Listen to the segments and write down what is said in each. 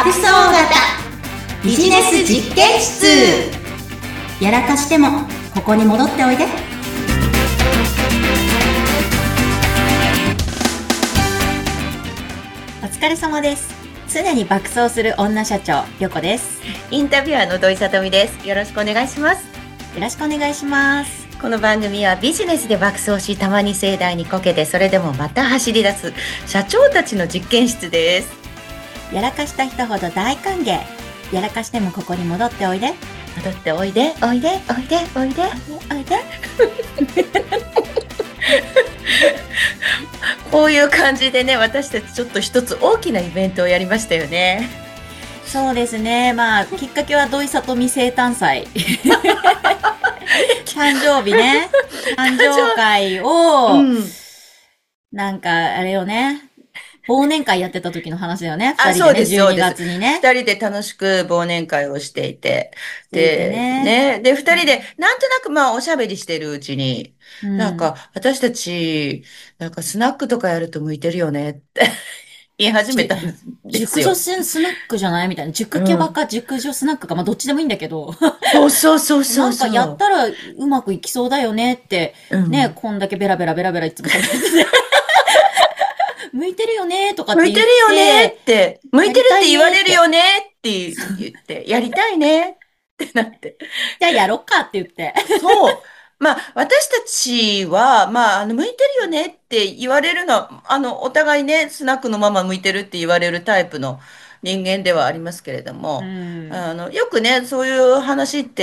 爆走型ビジネス実験室。やらかしてもここに戻っておいで。お疲れ様です。常に爆走する女社長ヨコです。 インタビュアーの土井さとみです。よろしくお願いします。 よろしくお願いします。 この番組はビジネスで爆走し、たまに盛大にこけて、それでもまた走り出す社長たちの実験室です。 やらかした人ほど大歓迎。やらかしてもここに戻っておいで。 戻っておいでおいでおいでおいでおいでこういう感じでね、私たちちょっと一つ大きなイベントをやりましたよね。 そうですね。まあきっかけは土井さとみ生誕祭誕生日ね、誕生会を、なんかあれよね、忘年会やってた時の話だよね。二人でね、12月にね。 二人で楽しく忘年会をしていて。で、二人で、なんとなくまあおしゃべりしてるうちに、なんか、私たち、なんかスナックとかやると向いてるよねって言い始めたんですよ。 熟女スナックじゃないみたいな。熟キャバか熟女スナックか、まあどっちでもいいんだけど。 そう。 なんかやったらうまくいきそうだよねって、ね、こんだけベラベラいつも喋ってて。向いてるよねとかって言って。 向いてるよねって、向いてるって言われるよねって言って、やりたいねってなって。 じゃあやろっかって言って。 そう。まあ、私たちは、まあ、向いてるよねって言われるのは、お互いね、スナックのママ向いてるって言われるタイプの人間ではありますけれども、よくね、そういう話って、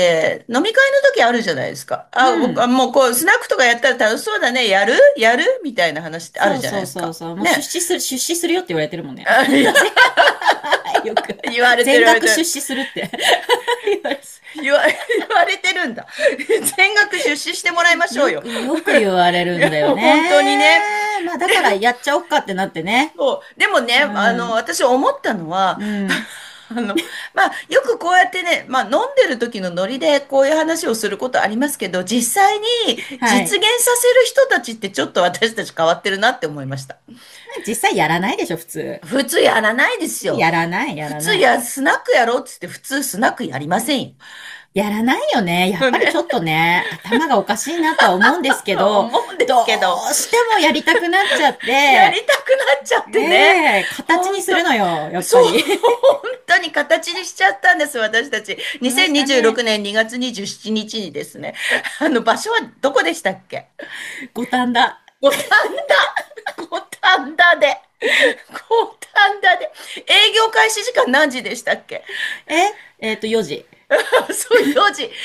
飲み会の時あるじゃないですか。僕はもうこう、スナックとかやったら楽しそうだね、やるみたいな話ってあるじゃないですか。 そう。もう出資するよって言われてるもんね。よく言われてる。 全額出資するって言われてるんだ。全額出資してもらいましょうよ。 よく言われるんだよね。 本当にね。 まあだからやっちゃおっかってなってね。 そう。でもね、私思ったのは、まあ、よくこうやってね、まあ、飲んでる時のノリでこういう話をすることありますけど、実際に実現させる人たちってちょっと私たち変わってるなって思いました。 実際やらないでしょ、普通。 普通やらないですよ。 やらない。 普通スナックやろうっつって普通スナックやりませんよ。 やらないよね。やっぱりちょっとね、頭がおかしいなとは思うんですけど、どうしてもやりたくなっちゃって。 やりたくなっちゃってね。 形にするのよ、やっぱり。 そう、本当に形にしちゃったんです、私たち。2026年2月27日にですね。場所はどこでしたっけ？ 五反田。 五反田で。営業開始時間何時でしたっけ ？4時。 そう、4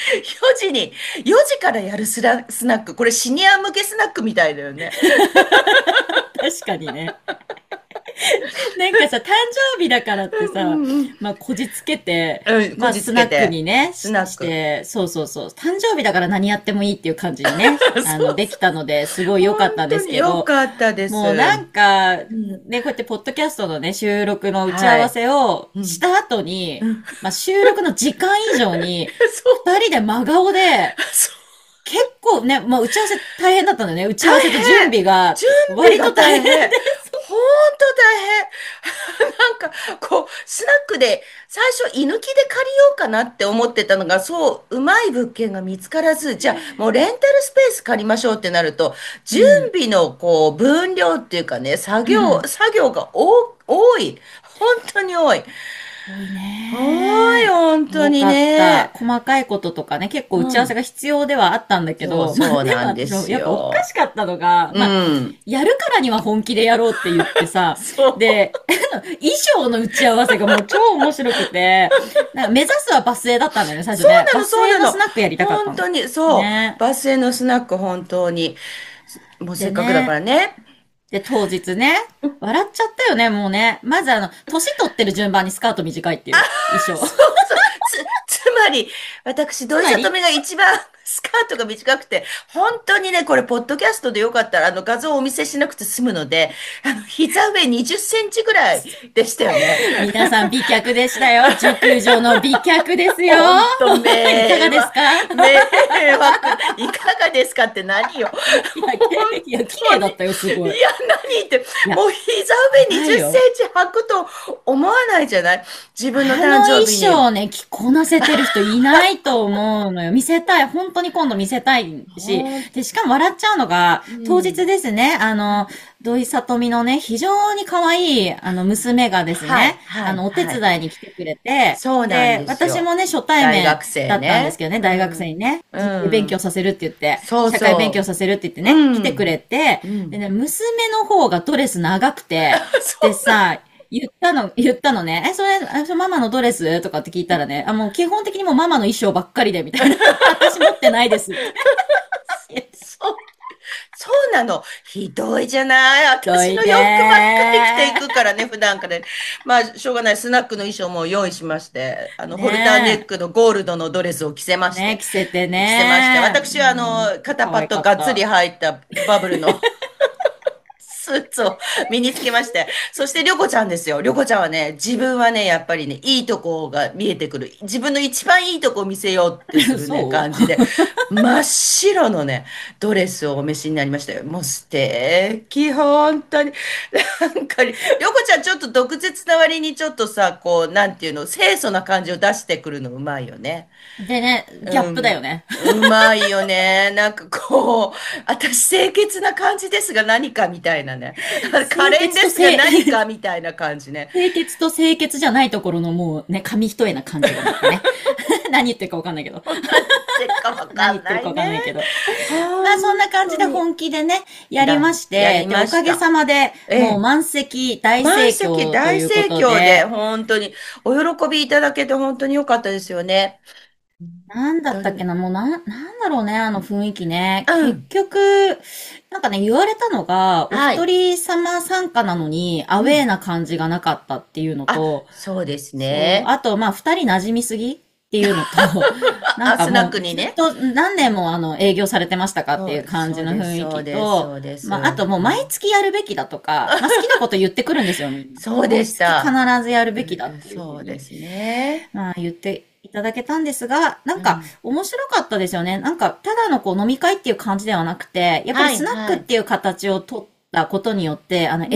時からやるスナック。これシニア向けスナックみたいだよね。 確かにね。なんかさ、誕生日だからってさ、まあ、こじつけて、まあ、スナックにね、して、そう。誕生日だから何やってもいいっていう感じにね、できたので、すごい良かったんですけど。 良かったです。 もうなんか、ね、こうやってポッドキャストのね、収録の打ち合わせをした後に、まあ、収録の時間以上に、二人で真顔で、結構ね、まあ、打ち合わせ大変だったんだよね。打ち合わせと準備が。割と大変。 本当大変。なんか、こう、スナックで最初居抜きで借りようかなって思ってたのが、うまい物件が見つからず、じゃあもうレンタルスペース借りましょうってなると、準備のこう、分量っていうかね、作業が多い。本当に多い。 多いね。 多い、本当にね。 細かいこととかね、結構打ち合わせが必要ではあったんだけど、 そうなんですよ。 やっぱおかしかったのが、まあ、やるからには本気でやろうって言ってさ、で、衣装の打ち合わせがもう超面白くて、なんか目指すはバスへだったんだよね、最初ね。バスへのスナックやりたかったの。 本当に、そう。バスへのスナック、本当に。もうせっかくだからね。 で、当日ね、笑っちゃったよね、もうね。まず年取ってる順番にスカート短いっていう衣装。 つまり、私、土井さとみが一番スカートが短くて、本当にね、これ、ポッドキャストでよかったら、画像をお見せしなくて済むので、膝上20センチぐらいでしたよね。 皆さん、美脚でしたよ。熟女の美脚ですよ。 本当ね。 いかがですか？ いかがですかって何よ。 いや、綺麗だったよ、すごい。 いや、 ニーって、 いや、 もう膝上20センないよ。 チ履くと思わないじゃない？自分の誕あの衣生日に。 装ね、着こなせてる人いないと思うのよ。見せたい。本当に今度見せたいし。 ほん、 で、しかも笑っちゃうのが、 う当日ん。 ですね、土井さとみのね、非常に可愛い、娘がですはい、 ね、 はい、 お手はい。 伝いに来てくれて、 そうなんで、 ですよ。 私もね、初対面大学生だったんですね。 けどね、大学生うん。 にね、 う人生勉強ん。 させるって言って、 そう社会勉強そさせるって言ってう。 ね、来てくうん。 れて、でね、 うん。 娘の方がドレス長くて、でそう。 さ、言ったのね。それママのドレスとかって聞いたらね、もう基本的にもうママの衣装ばっかりで、みたいな。私持ってないですって。 そう。そうなの。ひどいじゃない。私のどい洋服ばっかり着ていねくからね、普段から。まあ、しょうがない。スナックの衣装も用意しまして、 ー。 ホルターネッねクのゴールドのドレスを着せまえ。ねえ、 して、 着せて着せまして、 ね。 私は肩パッ可愛かドがっつりった。 入ったバブルのスーツを身につけまして。そして、りょこちゃんですよ。りょこちゃんはね、自分はね、やっぱりね、いいとこが見えてくる。自分の一番いいとこを見せようってするね、 そう感じで。真っ白のね、ドレスをお召しになりましたよ。もう素敵、本当に。なんか、りょこちゃんちょっと毒舌な割にちょっとさ、こう、なんていうの、清楚な感じを出してくるのうまいよね。 でね、ギャップだうん。 よね。 うまいよね。なんかこう、私清潔な感じですが何かみたいなね。可清憐ですが潔と清、 何かみたいな感じね。 清潔と清潔じゃないところのもうね、紙一重な感じがまたね。何言ってるかわかんないけど。 何ってるかわかん何言ってるかわかんないないね。 けど。まあそん本な感じで当に。 本気でね、やりましやりて、で、おかげました。 さまでもうええ。 満席大盛満席況と大盛いうこと況で、 で、 本当に、お喜びいただけて本当に良かったですよね。本なんだっ当に。 たっけな、もうなんだろうね、あの雰囲気ね。結うん。 局、なんかね、言われたのが、お一はい。 人様参加なのに、アウうん。 ェーな感じがなかったっていうのあ、 と、 そうですそう、 ね。 あと、まあ、二人馴染みすぎっていうのと、なんあ、スナッかもう、 クにね。 ずっと何年も営業されてましたかっていう感じそうです、 の雰囲そうです、 気と、 そうでまあ、あす。 ともう毎月やるべきだとか、まあ、好きなこと言ってくるんですよ、みんな。 そうで毎月必した。 ずやるべきだっうん、 ていうふうに。 そうですね。 まあ言っていただけたんですが、なんかうん。 面白かったですよね。なんかただのこう飲み会っていう感じではなくて、やっぱりはい、 スナックはい。 っていう形を取ったことによって、 うん。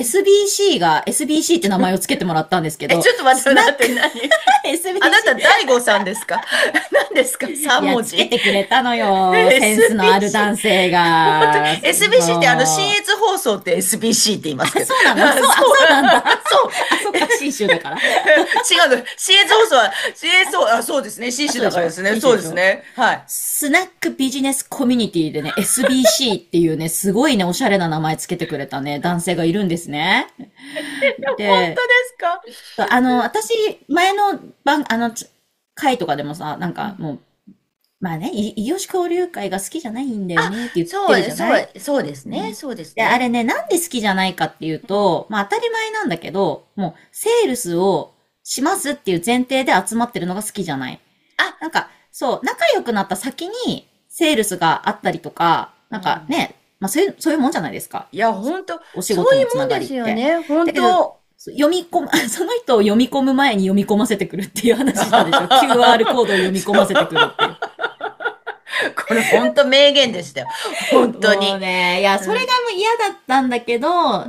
SBC って名前をつけてもらったんですけえ、 ど、 ちょっと待って、 スナック待って、何？あなた、 SBC、 大悟さんですか？何ですか？ い 3 や、 文字？ つけてくれたのよ。センスのある SBC。 男性本当に、 が。 SBC って信そう。 越放送って SBC って言いますけど。 そうなのそう、 そう、 そうなんだ。 そう。 あ、そっか、信州だから。 違うの。信越放送は、そうですね。信あ、 州そうでしょだからですね。そう信州でしょですね。はい。 スナックビジネスコミュニティでね、SBC っていうね、すごいね、おしゃれな名前つけてくれたね、男性がいるんですね。 本当で、 ですか？ 私、前の会とかでもさ、なんうん。 かもう、まあね、異業種交流会が好きじゃないんだよあ、 ねって言ってるそう、 じゃない。 そうですね。 うん。 そうですで、あね。 れね、なんで好きじゃないかっていうと、まあ当たり前なんだけど、もう、セールスをしますっていう前提で集まってるのが好きじゃない。 あ、 なんか、そう、仲良くなった先に、セールスがあったりとか、なんかうん。 ね、まあそういうもんじゃないですか。 いや、本当お仕そう事のつないうもんでがりって。 すよね。本だけど、 当。 読み込む、その人を読み込む前に読み込ませてくるっていう話したでしょ？ QR コードを読み込ませてくるっていう。 これ本当名言でしたよ。本当もうに。 ね、いや、それがもうん。 う嫌だったんだけど、 うん。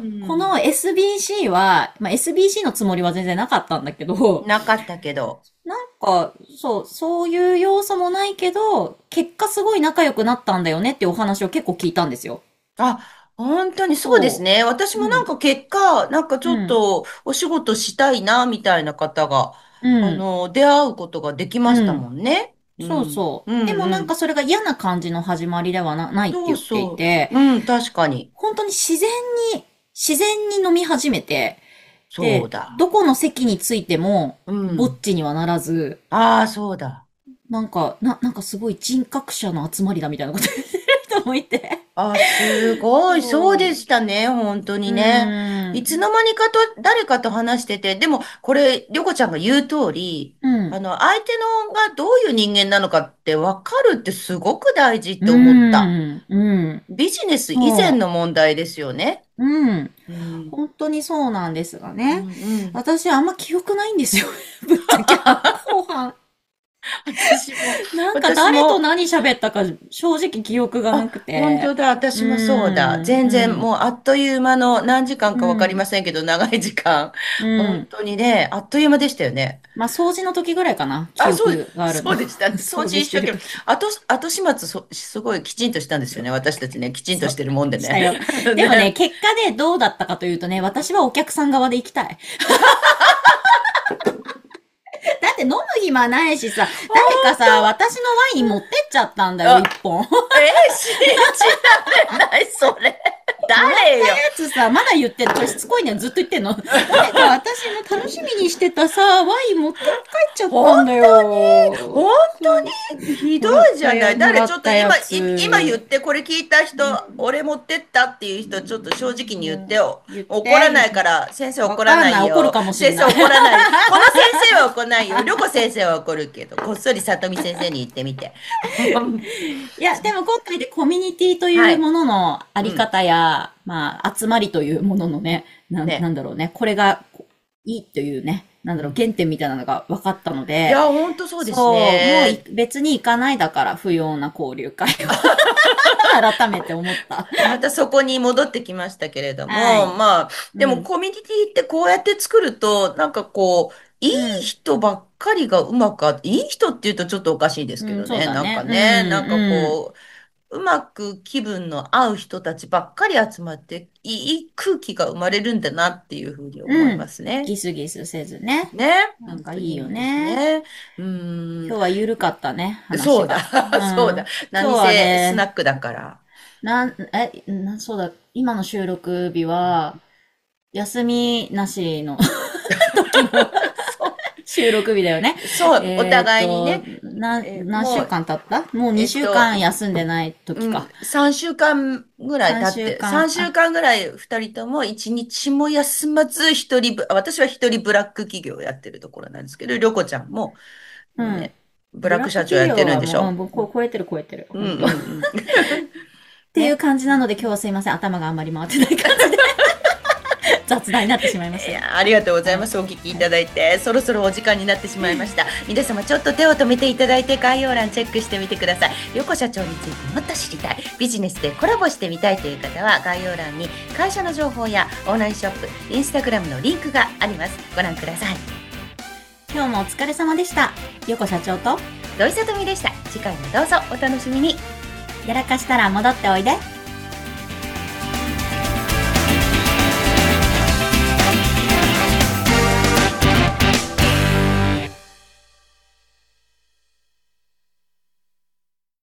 この SBC は、まあ SBC のつもりは全然なかったんだけど、 なかったけど。 なんか、そういう要素もないけど、結果すごい仲良くなったんだよねっていうお話を結構聞いたんですよ。 あ、本当にそうですそね。私う。うん。 もなんか結果、なんかちょっうん。 とお仕事したいな、みたいな方が、 うん。 出会うことができましたもうん。 んね。うそうん。 そう。でうん、 もなんかうん。 それが嫌な感じの始まりではないってそう言っていそて、 う。うん、確かに。 本当に自然に飲み始めて、で、 そうだ。 どこの席についても、 うぼっん。 ちにはならず、 ああ、そうだ。 なんかすごい人格者の集まりだみたいなこと言ってる人もいて。 あ、すごい。そうでそしたね。本当う。うにね。いつーん。 の間にかと、誰かと話してて、でも、これ、りょこちゃんが言う通り、 うん。 相手のがどういう人間なのかって分かるってすごく大事っうて思った。 ーん。うん。 ビジネス以前その問題ですよね。 う。うん。 うん。 本当にそうなんですがね。 うん、うん。 私あんま記憶ないんですよ。ぶっちゃけ後半。 私も、 なんか私も、 誰と何喋ったか正直記憶がなくて。 本当だ、私もそうだ。全然もうあっという間の何時間かわかりませんけど、長い時間。 う本ん。 当にね、あっという間でしたよね。 まあ、掃除の時ぐらいかな、記あ、そう、 憶があるの。 そうでしたね。掃掃除してる除一生懸命。 時。 後始末すごいきちんとしたんですよね。私たちね、きちんそう。 としてるもんでしたよ。 ね。 でもね、 ね。 結果でどうだったかというとね、私はお客さん側で行きたい。だって飲む暇ないしさ、誰かさ、私のワイン持ってっちゃったんだよ、一あ、 本。 信じられない、それ。 もらった誰よ。 やつさ、まだ言ってる。これしつこいね。ずっと言ってんの。誰か私の楽しみにしてたさ、ワイン持って帰っちゃったんだよ。 本当にひどいじゃない。誰、ちょっともらったや今言っつ。 て、これ聞いた人、俺持ってったっていう人、ちょっと正直に言ってよ。 言って。 怒らないから、先生怒らわかんない。怒るないよ。 かもし先生んない。 怒らない。この先生は怒らないよ。りょこ先生は怒るけど、こっそり里見先生に言ってみて。 いや、でも今回でコミュニティとはい。 いうもののあうん。 り方や、まあ、集まりというもののね、なね。 んだろうね。これがいいというね、なんだろう、 うん。 原点みたいなのが分かったので、 いや、本当そうですそう、もうね。 別に行かないだから、不要な交流会を改めて思った。 またそこに戻ってきましたけれども、 はい。 まあ、でもうん。 コミュニティってこうやって作ると、なんかこう、いいうん。 人ばっかりがいい人って言うとちょっとおかしいですけうん、そうどね、なんかだね。 ね、なんかうん。 こう、うまく気分の合う人たちばっかり集まって、いい空気が生まれるんだなっていうふうに思いまうん。 すね。 ギスギスせずね。 ね、 なん本当かいいよにいいですね。 ね。うーん、 今日は緩かったね、話そうだ、 が。うそうだ、 ん。今日何はせスナッね、 クだから。 そうだ、今の収録日は、休みなしのそ収録日だよね。 そう、お互いにね、 何週もう、 間経ったもう2週間休んでない時か。 3週間ぐらい 3 経って、 週間、 3週間ぐらい2人とも1日も休まず私は一人ブラック企業をやってるところなんですけど、りょこちゃんも、 うん。 ね、ブラックブラック社長やって企業はもう、 るんでしょ？ もう超えてる、 うんうん本当。っうん。 ていうね。 感じなので今日はすいません。頭があんまり回ってない感じで雑談になってしまいましたが。 いや、ありがとうございはい。 ます。お聞きいはい。 ただいて、そろそろお時間になってしまいました。皆様ちょっと手を止めていただいて概要欄チェックしてみてください。横社長についてもっと知りたい、ビジネスでコラボしてみたいという方は概要欄に会社の情報やオンラインショップ、インスタグラムのリンクがあります。ご覧ください。 今日もお疲れ様でした。横社長と、 土井さとみでした。次回もどうぞお楽しみに。 やらかしたら戻っておいで。